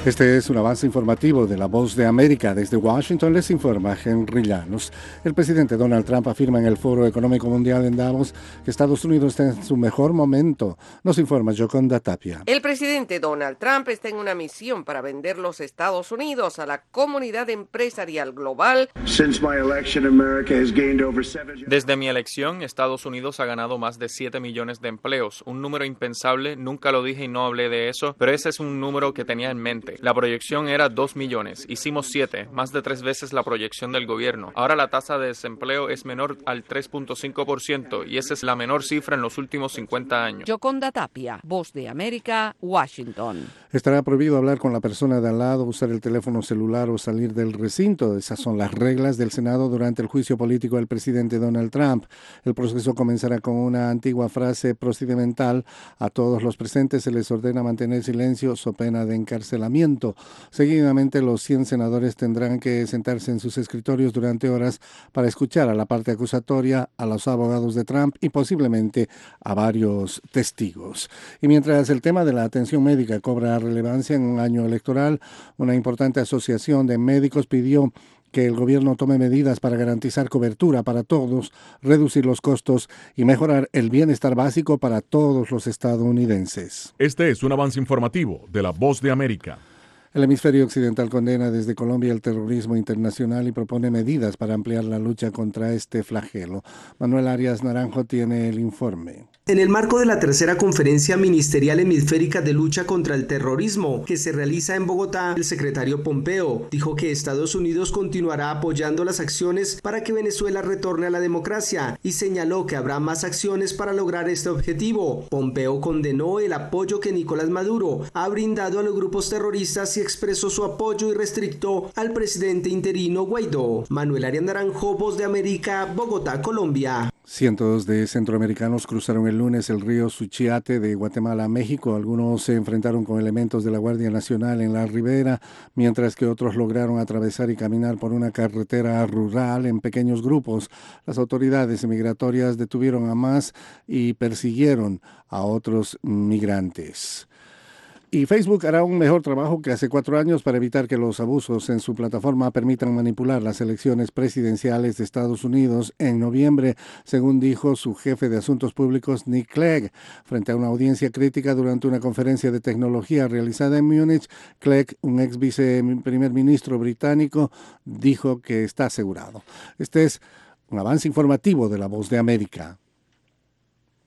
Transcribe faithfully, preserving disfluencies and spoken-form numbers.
Este es un avance informativo de La Voz de América. Desde Washington les informa Henry Llanos. El presidente Donald Trump afirma en el Foro Económico Mundial en Davos que Estados Unidos está en su mejor momento. Nos informa Yoconda Tapia. El presidente Donald Trump está en una misión para vender los Estados Unidos a la comunidad empresarial global. Desde mi elección, Estados Unidos ha ganado más de siete millones de empleos. Un número impensable, nunca lo dije y no hablé de eso, pero ese es un número que tenía en mente. La proyección era dos millones, hicimos siete, más de tres veces la proyección del gobierno. Ahora la tasa de desempleo es menor al tres punto cinco por ciento y esa es la menor cifra en los últimos cincuenta años. Yoconda Tapia, Voz de América, Washington. Estará prohibido hablar con la persona de al lado, usar el teléfono celular o salir del recinto. Esas son las reglas del Senado durante el juicio político del presidente Donald Trump. El proceso comenzará con una antigua frase procedimental. A todos los presentes se les ordena mantener silencio so pena de encarcelamiento. Seguidamente, los cien senadores tendrán que sentarse en sus escritorios durante horas para escuchar a la parte acusatoria, a los abogados de Trump y posiblemente a varios testigos. Y mientras el tema de la atención médica cobra relevancia en un año electoral, una importante asociación de médicos pidió que el gobierno tome medidas para garantizar cobertura para todos, reducir los costos y mejorar el bienestar básico para todos los estadounidenses. Este es un avance informativo de La Voz de América. El hemisferio occidental condena desde Colombia el terrorismo internacional y propone medidas para ampliar la lucha contra este flagelo. Manuel Arias Naranjo tiene el informe. En el marco de la tercera conferencia ministerial hemisférica de lucha contra el terrorismo que se realiza en Bogotá, el secretario Pompeo dijo que Estados Unidos continuará apoyando las acciones para que Venezuela retorne a la democracia y señaló que habrá más acciones para lograr este objetivo. Pompeo condenó el apoyo que Nicolás Maduro ha brindado a los grupos terroristas y expresó su apoyo irrestricto al presidente interino Guaidó. Manuel Arias Naranjo, Voz de América, Bogotá, Colombia. Cientos de centroamericanos cruzaron el lunes el río Suchiate de Guatemala a México. Algunos se enfrentaron con elementos de la Guardia Nacional en la ribera, mientras que otros lograron atravesar y caminar por una carretera rural en pequeños grupos. Las autoridades migratorias detuvieron a más y persiguieron a otros migrantes. Y Facebook hará un mejor trabajo que hace cuatro años para evitar que los abusos en su plataforma permitan manipular las elecciones presidenciales de Estados Unidos en noviembre, según dijo su jefe de asuntos públicos Nick Clegg. Frente a una audiencia crítica durante una conferencia de tecnología realizada en Múnich, Clegg, un ex viceprimer ministro británico, dijo que está asegurado. Este es un avance informativo de La Voz de América.